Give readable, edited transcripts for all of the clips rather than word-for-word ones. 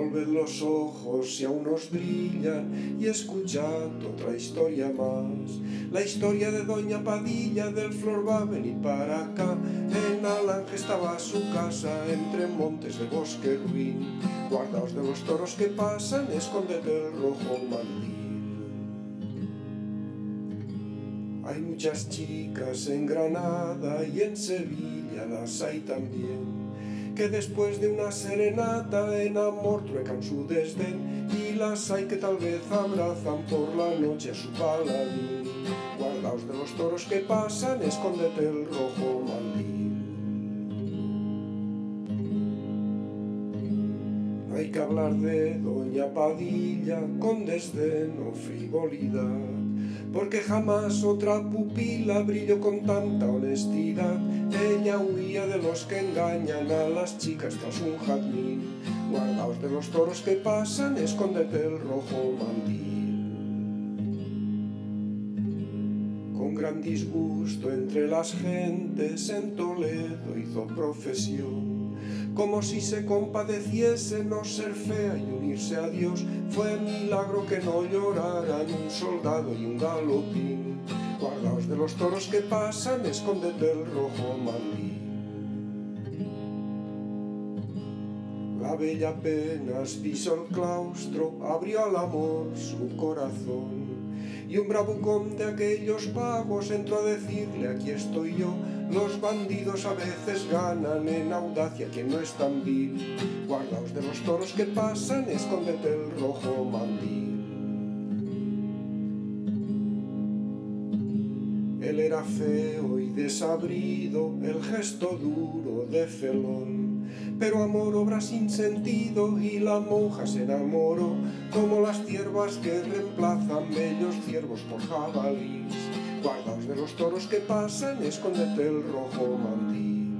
Volved los ojos si aún os brillan y escuchad otra historia más. La historia de Doña Padilla del Flor va a venir para acá. En Alange estaba su casa entre montes de bosque ruin. Guardaos de los toros que pasan, escóndete el rojo mandil. Hay muchas chicas en Granada y en Sevilla las hay también, que después de una serenata en amor truecan su desdén, y las hay que tal vez abrazan por la noche a su paladín. Guardaos de los toros que pasan, escóndete el rojo mandil. No hay que hablar de Doña Padilla con desdén o frivolidad, porque jamás otra pupila brilló con tanta honestidad. Ella huía de los que engañan a las chicas tras un jazmín. Guardaos de los toros que pasan, escóndete el rojo mandil. Con gran disgusto entre las gentes en Toledo hizo profesión, como si se compadeciese no ser fea y unirse a Dios. Fue milagro que no lloraran un soldado y un galopín. Guardaos de los toros que pasan, escóndete el rojo mandil. La bella apenas pisó el claustro, abrió al amor su corazón, y un bravucón de aquellos vagos entró a decirle: aquí estoy yo. Los bandidos a veces ganan en audacia quien no es tan vil. Guardaos de los toros que pasan, escóndete el rojo mandil. Él era feo y desabrido, el gesto duro de felón, pero amor obra sin sentido y la monja se enamoró, como las ciervas que reemplazan bellos ciervos por jabalís. Guardaos de los toros que pasan, escóndete el rojo mandil.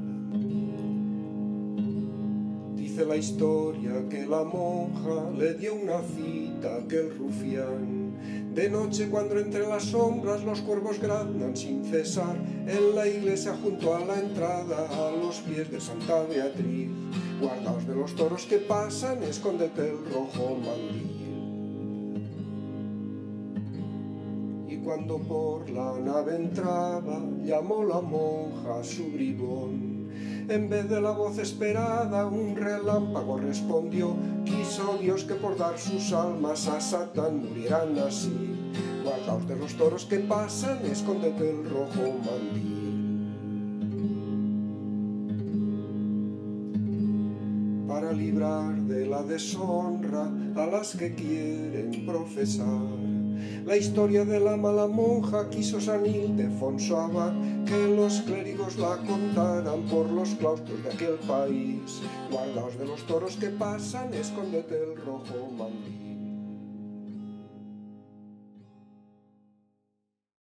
Dice la historia que la monja le dio una cita a aquel rufián. De noche, cuando entre las sombras los cuervos graznan sin cesar, en la iglesia junto a la entrada, a los pies de Santa Beatriz. Guardaos de los toros que pasan, escóndete el rojo mandil. Y cuando por la nave entraba, llamó la monja a su bribón. En vez de la voz esperada, un relámpago respondió: quiso Dios que por dar sus almas a Satán murieran así. Guardaos de los toros que pasan, escóndete el rojo mandil. Para librar de la deshonra a las que quieren profesar la historia de la mala monja, quiso San Ildefonso Abad que los clérigos la contaran por los claustros de aquel país. Guardaos de los toros que pasan, escóndete el rojo mandil.